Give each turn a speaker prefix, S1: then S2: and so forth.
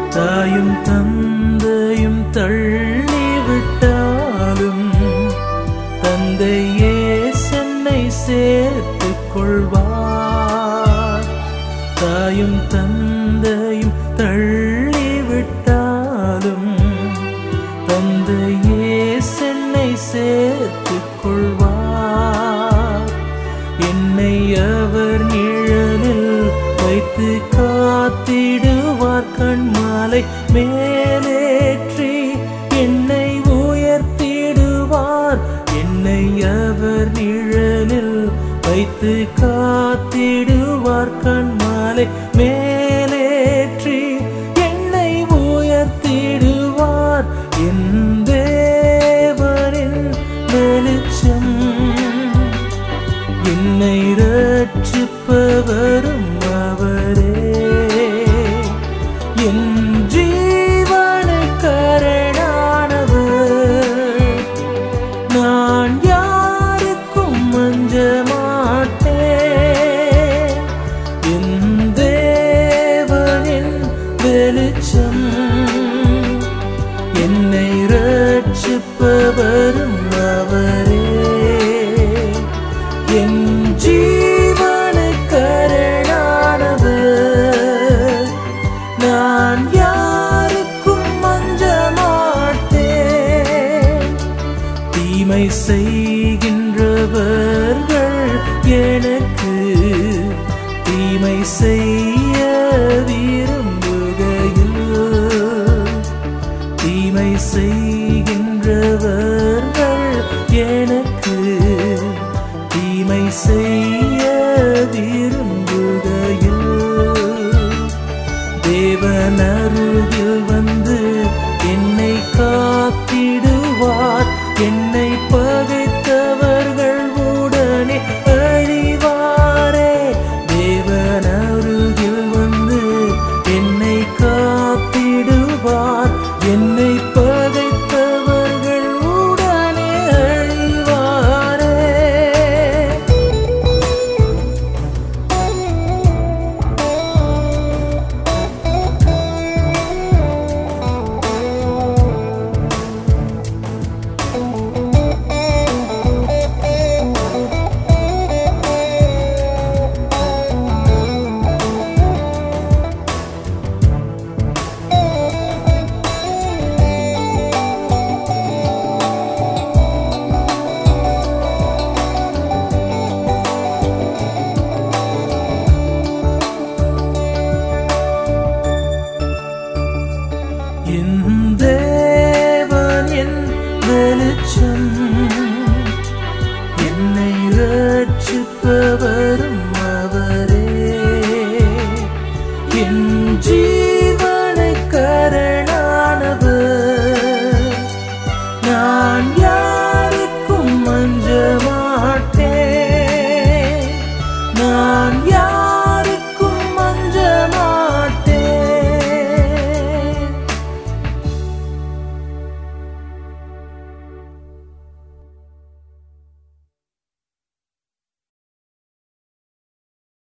S1: தாயும் தந்தையும் தள்ளிவிட்டாலும் தந்தையே என்னை சேர்த்துக் கொள்வார். தாயும் தந்தையும் தள்ளிவிட்டாலும் தந்தையே என்னை சேர்த்துக் கொள்வார். என்னை அவர் நிழலில் வைத்து காத்திடுவார். கண்மாலை மேலேற்றி என்னை உயர்த்திடுவார். என்னை அவர் நிழலில் வைத்து காத்திடுவார். கண்மாலை மேலேற்றி என்னை உயர்த்திடுவார். என் தேவனின் வெளிச்சம் என்னை ரட்சிப்பவரும் அவரே. என் ஜீவனுக்கரணானவர். நான் யாருக்கும் அஞ்ச மாட்டேன். என் தேவனின் வெளிச்சம் என்னை ரட்சிப்பவரும் அவரே. என் ஜீவனுக்கரணானவர். நான் யாருக்கும் அஞ்ச மாட்டேன். தீமை செய்கின்றவர்கள் எனக்கு தீமை செய்ய விரும்புகையில், தீமை செய்கின்றவர்கள் எனக்கு தீமை செய்ய விரும்புகையில், தேவன் அருகில் வந்து என்னை காத்திடுவார். என்னை பகை